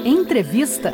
Entrevista.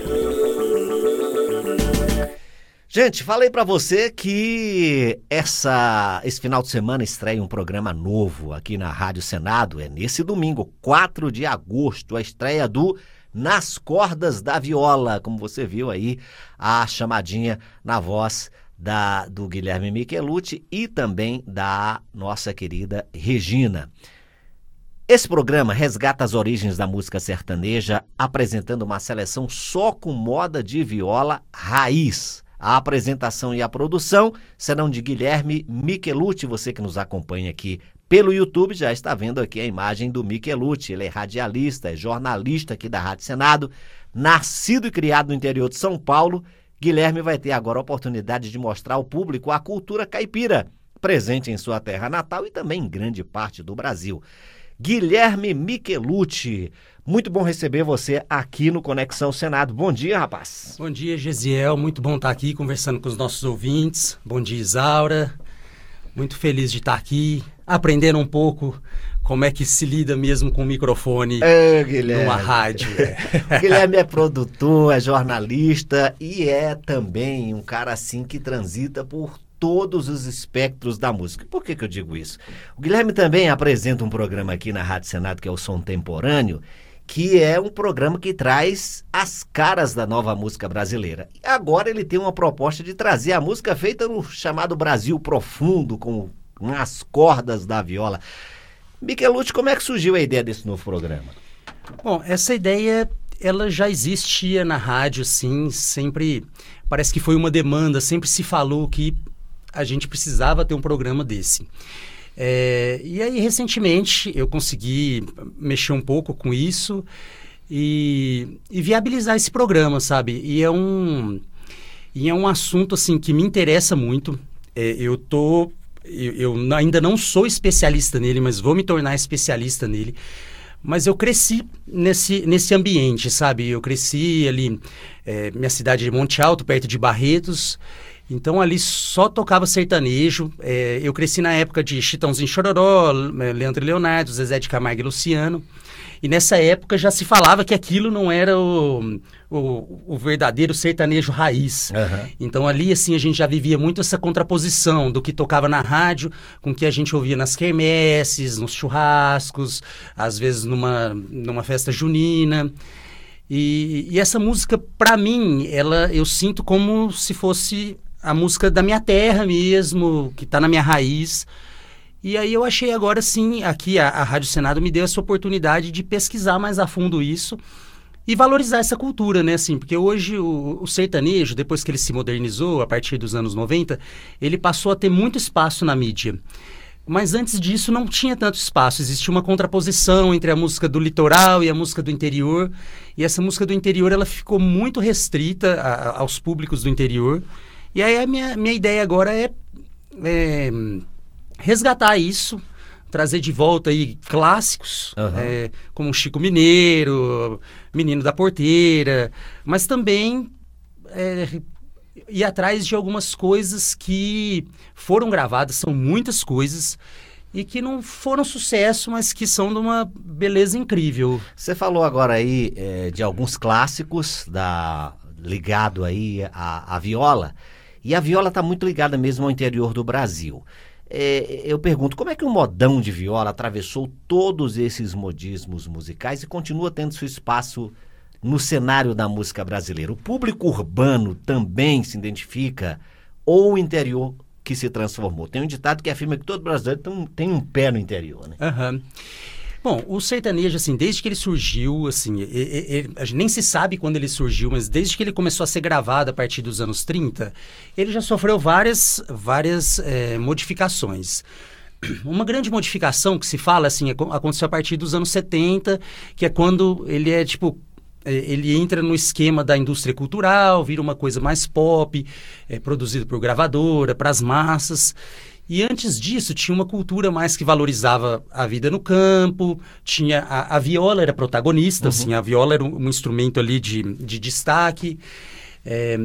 Gente, falei pra você que esse final de semana estreia um programa novo aqui na Rádio Senado. É nesse domingo, 4 de agosto, a estreia do Nas Cordas da Viola. Como você viu aí, a chamadinha na voz do Guilherme Michelucci e também da nossa querida Regina. Esse programa resgata as origens da música sertaneja, apresentando uma seleção só com moda de viola raiz. A apresentação e a produção serão de Guilherme Michelucci. Você que nos acompanha aqui pelo YouTube já está vendo aqui a imagem do Michelucci. Ele é radialista, é jornalista aqui da Rádio Senado, nascido e criado no interior de São Paulo. Guilherme vai ter agora a oportunidade de mostrar ao público a cultura caipira, presente em sua terra natal e também em grande parte do Brasil. Guilherme Michelucci, muito bom receber você aqui no Conexão Senado. Bom dia, rapaz. Bom dia, Gesiel. Muito bom estar aqui conversando com os nossos ouvintes. Bom dia, Isaura. Muito feliz de estar aqui, aprendendo um pouco como é que se lida mesmo com o microfone numa rádio. O Guilherme é produtor, é jornalista e é também um cara assim que transita por todos os espectros da música. Por que eu digo isso? O Guilherme também apresenta um programa aqui na Rádio Senado, que é o Som Temporâneo, que é um programa que traz as caras da nova música brasileira. E agora ele tem uma proposta de trazer a música feita no chamado Brasil Profundo, com Nas Cordas da Viola. Michelucci, como é que surgiu a ideia desse novo programa? Bom, essa ideia, ela já existia na rádio, sim, sempre, parece que foi uma demanda, sempre se falou que a gente precisava ter um programa desse. E aí, recentemente, eu consegui mexer um pouco com isso e viabilizar esse programa, sabe? E é um assunto, assim, que me interessa muito. Eu ainda não sou especialista nele, mas vou me tornar especialista nele. Mas eu cresci nesse ambiente, sabe? Eu cresci ali, minha cidade de Monte Alto, perto de Barretos. Então ali só tocava sertanejo. Eu cresci na época de Chitãozinho e Chororó, Leandro e Leonardo, Zezé de Camargo e Luciano. E nessa época já se falava que aquilo não era o verdadeiro sertanejo raiz. Uhum. Então ali assim a gente já vivia muito essa contraposição do que tocava na rádio com o que a gente ouvia nas quermesses, nos churrascos, às vezes numa festa junina. E essa música, para mim, eu sinto como se fosse a música da minha terra mesmo, que está na minha raiz. E aí eu achei agora, sim, aqui a Rádio Senado me deu essa oportunidade de pesquisar mais a fundo isso e valorizar essa cultura, né, assim, porque hoje o sertanejo, depois que ele se modernizou, a partir dos anos 90, ele passou a ter muito espaço na mídia. Mas antes disso não tinha tanto espaço, existia uma contraposição entre a música do litoral e a música do interior, e essa música do interior ela ficou muito restrita aos públicos do interior, e aí a minha ideia agora é resgatar isso, trazer de volta aí clássicos, uhum. Como Chico Mineiro, Menino da Porteira, mas também ir atrás de algumas coisas que foram gravadas, são muitas coisas, e que não foram sucesso, mas que são de uma beleza incrível. Você falou agora aí de alguns clássicos ligado aí à viola, e a viola está muito ligada mesmo ao interior do Brasil. Eu pergunto, como é que o modão de viola atravessou todos esses modismos musicais e continua tendo seu espaço no cenário da música brasileira? O público urbano também se identifica ou o interior que se transformou? Tem um ditado que afirma que todo brasileiro tem um pé no interior, né? Uhum. Bom, o sertanejo, assim, desde que ele surgiu, assim, a gente nem se sabe quando ele surgiu, mas desde que ele começou a ser gravado a partir dos anos 30, ele já sofreu várias modificações. Uma grande modificação que se fala, assim, aconteceu a partir dos anos 70, que é quando ele ele entra no esquema da indústria cultural, vira uma coisa mais pop, produzido por gravadora, para as massas. E antes disso, tinha uma cultura mais que valorizava a vida no campo, tinha a viola era protagonista, uhum. Assim, a viola era um instrumento ali de destaque.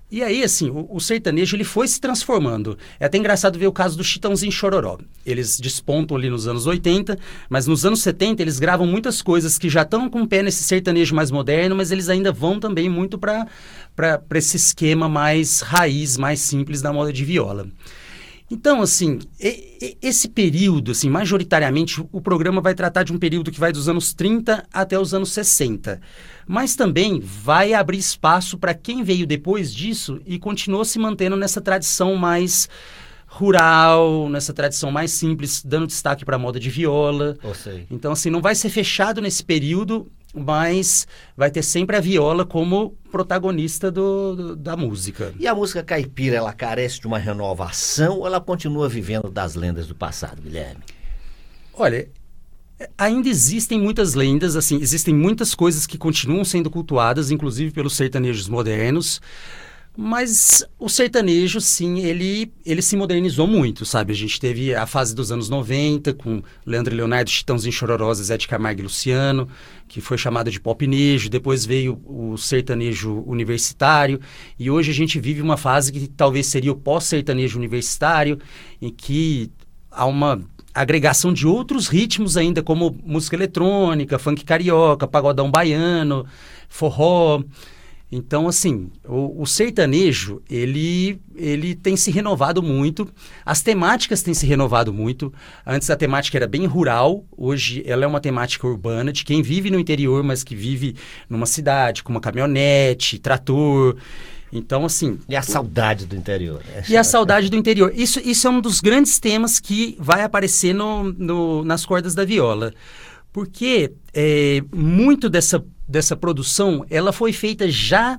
E aí, assim, o sertanejo ele foi se transformando. É até engraçado ver o caso do Chitãozinho e Chororó. Eles despontam ali nos anos 80, mas nos anos 70 eles gravam muitas coisas que já estão com o pé nesse sertanejo mais moderno, mas eles ainda vão também muito para esse esquema mais raiz, mais simples da moda de viola. Então, assim, esse período, assim, majoritariamente, o programa vai tratar de um período que vai dos anos 30 até os anos 60. Mas também vai abrir espaço para quem veio depois disso e continuou se mantendo nessa tradição mais rural, nessa tradição mais simples, dando destaque para a moda de viola. Então, assim, não vai ser fechado nesse período, mas vai ter sempre a viola como protagonista da música. E a música caipira, ela carece de uma renovação ou ela continua vivendo das lendas do passado, Guilherme? Olha, ainda existem muitas lendas, assim, existem muitas coisas que continuam sendo cultuadas, inclusive pelos sertanejos modernos, mas o sertanejo, sim, ele se modernizou muito, sabe? A gente teve a fase dos anos 90, com Leandro e Leonardo, Chitãozinho e Chororó, Zé de Camargo e Luciano, que foi chamado de popnejo. Depois veio o sertanejo universitário, e hoje a gente vive uma fase que talvez seria o pós-sertanejo universitário, em que há uma agregação de outros ritmos ainda, como música eletrônica, funk carioca, pagodão baiano, forró. Então, assim, o sertanejo, ele tem se renovado muito, as temáticas têm se renovado muito. Antes a temática era bem rural, hoje ela é uma temática urbana, de quem vive no interior, mas que vive numa cidade, com uma caminhonete, trator. Então, assim... E a saudade do interior. E a saudade do interior. Isso é um dos grandes temas que vai aparecer nas cordas da viola. Porque muito dessa produção, ela foi feita já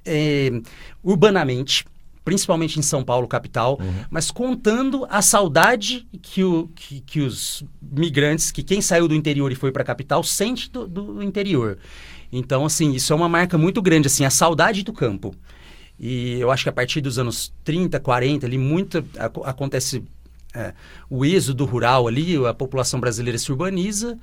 urbanamente, principalmente em São Paulo, capital, mas contando a saudade que os migrantes, que quem saiu do interior e foi para a capital, sente do interior. Então, assim, isso é uma marca muito grande, assim, a saudade do campo. E eu acho que a partir dos anos 30, 40, ali, acontece o êxodo rural ali, a população brasileira se urbaniza,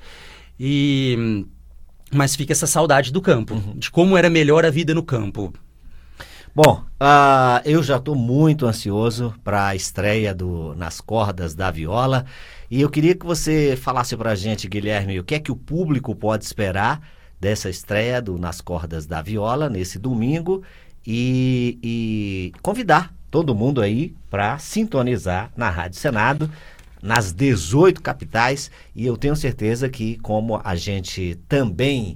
mas fica essa saudade do campo, de como era melhor a vida no campo. Bom, eu já estou muito ansioso para a estreia Nas Cordas da Viola, e eu queria que você falasse para a gente, Guilherme, o que é que o público pode esperar dessa estreia Nas Cordas da Viola, nesse domingo, e convidar todo mundo aí para sintonizar na Rádio Senado, nas 18 capitais, e eu tenho certeza que, como a gente também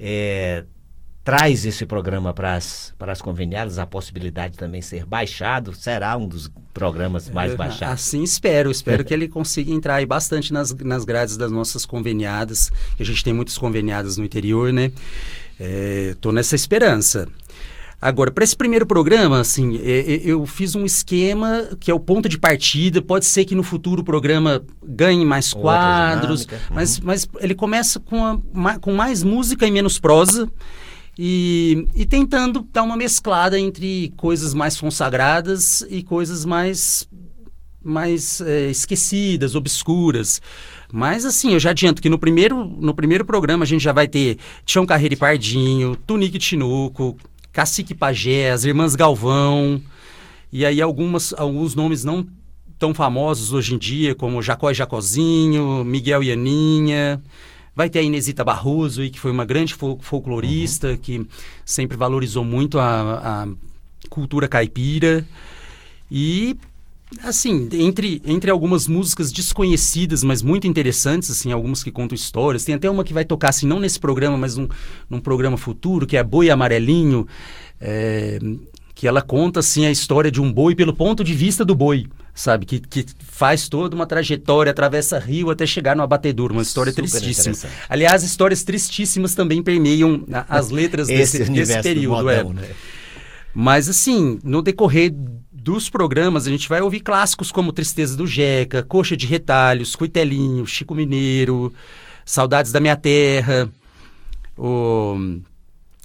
traz esse programa para as conveniadas, a possibilidade de também ser baixado, será um dos programas mais baixados. Assim espero que ele consiga entrar aí bastante nas grades das nossas conveniadas, que a gente tem muitas conveniadas no interior, né? Tô nessa esperança. Agora, para esse primeiro programa, assim, eu fiz um esquema que é o ponto de partida. Pode ser que no futuro o programa ganhe mais quadros, mas ele começa com mais música e menos prosa, e tentando dar uma mesclada entre coisas mais consagradas e coisas mais esquecidas, obscuras. Mas, assim, eu já adianto que no primeiro programa a gente já vai ter Tião Carreiro e Pardinho, Tunique e Tinoco, Cacique e Pajé, as Irmãs Galvão, e aí alguns nomes não tão famosos hoje em dia, como Jacó e Jacozinho, Miguel e Aninha. Vai ter a Inesita Barroso, que foi uma grande folclorista, que sempre valorizou muito a cultura caipira. E, assim, entre algumas músicas desconhecidas, mas muito interessantes, assim, algumas que contam histórias. Tem até uma que vai tocar, assim, não nesse programa, mas num programa futuro, que é Boi Amarelinho, que ela conta, assim, a história de um boi pelo ponto de vista do boi, sabe? Que faz toda uma trajetória, atravessa rio até chegar no abatedouro. Uma história tristíssima. Aliás, histórias tristíssimas também permeiam as letras desse período. Modão, né? Mas, assim, no decorrer dos programas, a gente vai ouvir clássicos como Tristeza do Jeca, Coxa de Retalhos, Cuitelinho, Chico Mineiro, Saudades da Minha Terra,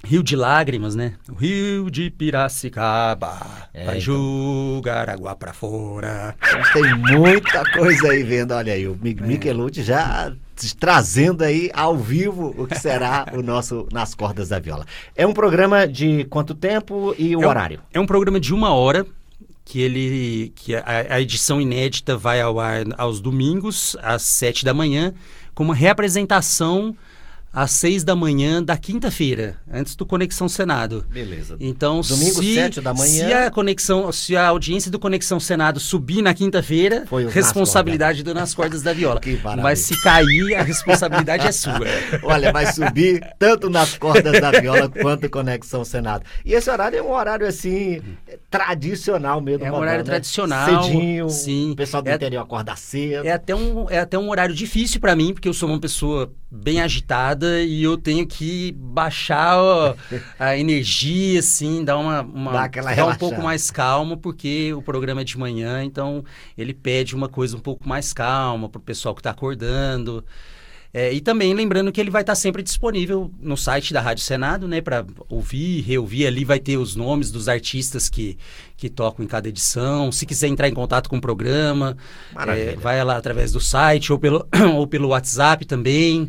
Rio de Lágrimas, né? O Rio de Piracicaba vai jogar água pra fora. Tem muita coisa aí vendo, olha aí, o Michelute já trazendo aí ao vivo o que será o nosso Nas Cordas da Viola. É um programa de quanto tempo e o horário? É um programa de 1 hora, que a edição inédita vai ao ar aos domingos, às 7 da manhã, com uma reapresentação às 6 da manhã da quinta-feira, antes do Conexão Senado. Beleza. Então, domingo, 7 da manhã. Se a audiência do Conexão Senado subir na quinta-feira, responsabilidade do Nas Cordas da Viola. Mas se cair, a responsabilidade é sua. Olha, vai subir tanto Nas Cordas da Viola quanto Conexão Senado. E esse horário é um horário, assim, tradicional mesmo. É um horário tradicional. Cedinho, sim. O pessoal do interior acorda cedo. É até um horário difícil para mim, porque eu sou uma pessoa bem agitada e eu tenho que baixar a energia, assim, dar ficar um pouco mais calmo, porque o programa é de manhã, então ele pede uma coisa um pouco mais calma para o pessoal que está acordando. E também lembrando que ele vai estar sempre disponível no site da Rádio Senado, né, para ouvir, reouvir. Ali vai ter os nomes dos artistas que tocam em cada edição. Se quiser entrar em contato com o programa, vai lá através do site ou pelo WhatsApp também.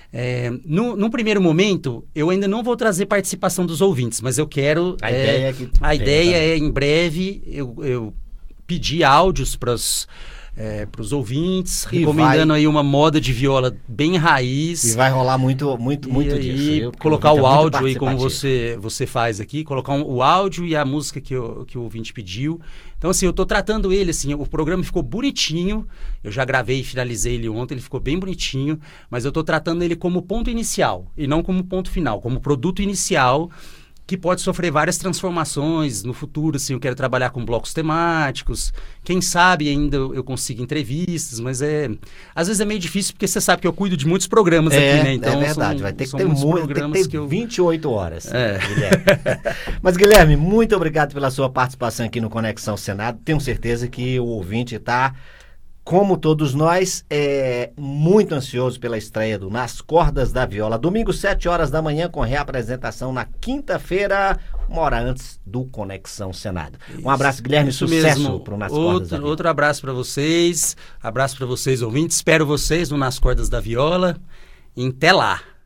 No primeiro momento, eu ainda não vou trazer participação dos ouvintes, mas eu quero... A ideia é, em breve, eu pedir áudios para os ouvintes, recomendando aí uma moda de viola bem raiz. E vai rolar muito disso. E colocar o áudio aí, como você faz aqui, colocar o áudio e a música que o ouvinte pediu. Então, assim, eu tô tratando ele, assim, o programa ficou bonitinho, eu já gravei e finalizei ele ontem, ele ficou bem bonitinho, mas eu tô tratando ele como ponto inicial e não como ponto final, como produto inicial, que pode sofrer várias transformações no futuro, assim, eu quero trabalhar com blocos temáticos, quem sabe ainda eu consigo entrevistas, mas às vezes é meio difícil, porque você sabe que eu cuido de muitos programas aqui, né? Então, é verdade, vai ter que ter programas tem que ter 28 horas, Guilherme. Mas, Guilherme, muito obrigado pela sua participação aqui no Conexão Senado, tenho certeza que o ouvinte está, como todos nós, muito ansioso pela estreia do Nas Cordas da Viola. Domingo, 7 horas da manhã, com reapresentação na quinta-feira, 1 hora antes do Conexão Senado. Um abraço, Guilherme, sucesso para o Nas Cordas da Viola. Outro abraço para vocês, ouvintes. Espero vocês no Nas Cordas da Viola. Até lá!